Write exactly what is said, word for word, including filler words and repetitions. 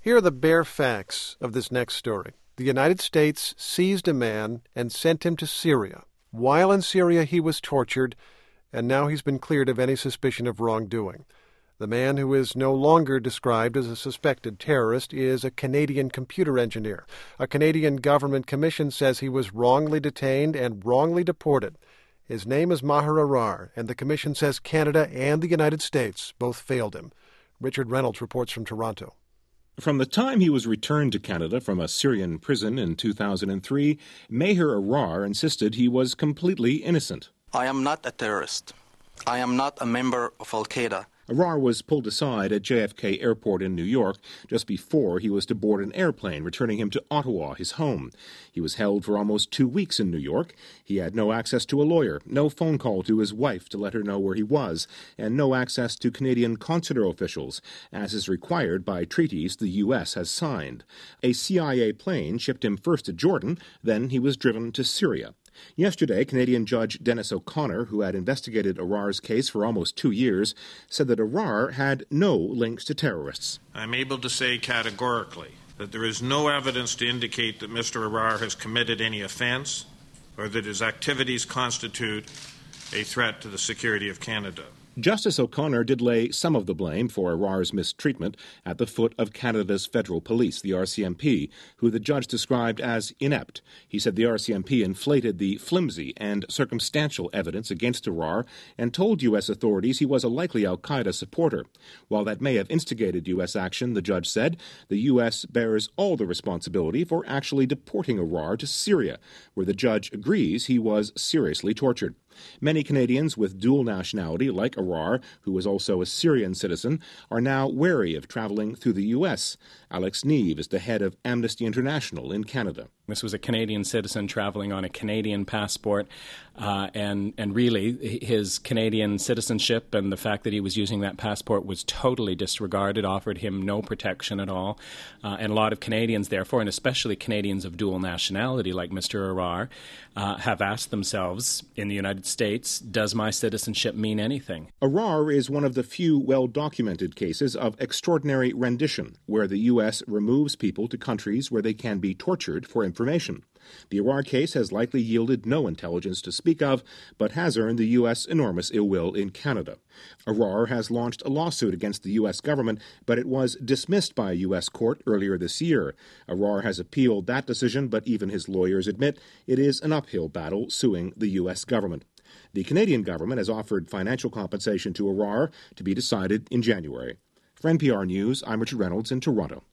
Here are the bare facts of this next story. The United States seized a man and sent him to Syria. While in Syria, he was tortured, and now he's been cleared of any suspicion of wrongdoing. The man, who is no longer described as a suspected terrorist, is a Canadian computer engineer. A Canadian government commission says he was wrongly detained and wrongly deported. His name is Maher Arar, and the commission says Canada and the United States both failed him. Richard Reynolds reports from Toronto. From the time he was returned to Canada from a Syrian prison in two thousand three, Maher Arar insisted he was completely innocent. I am not a terrorist. I am not a member of Al-Qaeda. Arar was pulled aside at J F K Airport in New York just before he was to board an airplane returning him to Ottawa, his home. He was held for almost two weeks in New York. He had no access to a lawyer, no phone call to his wife to let her know where he was, and no access to Canadian consular officials, as is required by treaties the U S has signed. A C I A plane shipped him first to Jordan, then he was driven to Syria. Yesterday, Canadian Judge Dennis O'Connor, who had investigated Arar's case for almost two years, said that Arar had no links to terrorists. I'm able to say categorically that there is no evidence to indicate that Mister Arar has committed any offense or that his activities constitute a threat to the security of Canada. Justice O'Connor did lay some of the blame for Arar's mistreatment at the foot of Canada's federal police, the R C M P, who the judge described as inept. He said the R C M P inflated the flimsy and circumstantial evidence against Arar and told U S authorities he was a likely al-Qaeda supporter. While that may have instigated U S action, the judge said, the U S bears all the responsibility for actually deporting Arar to Syria, where the judge agrees he was seriously tortured. Many Canadians with dual nationality, like Arar, who was also a Syrian citizen, are now wary of traveling through the U S. Alex Neve is the head of Amnesty International in Canada. This was a Canadian citizen traveling on a Canadian passport, uh, and, and really his Canadian citizenship and the fact that he was using that passport was totally disregarded, offered him no protection at all. Uh, and a lot of Canadians, therefore, and especially Canadians of dual nationality like Mister Arar, uh, have asked themselves in the United States, does my citizenship mean anything? Arar is one of the few well-documented cases of extraordinary rendition, where the U S removes people to countries where they can be tortured for information. The Arar case has likely yielded no intelligence to speak of, but has earned the U S enormous ill will in Canada. Arar has launched a lawsuit against the U S government, but it was dismissed by a U S court earlier this year. Arar has appealed that decision, but even his lawyers admit it is an uphill battle suing the U S government. The Canadian government has offered financial compensation to Arar to be decided in January. For N P R News, I'm Richard Reynolds in Toronto.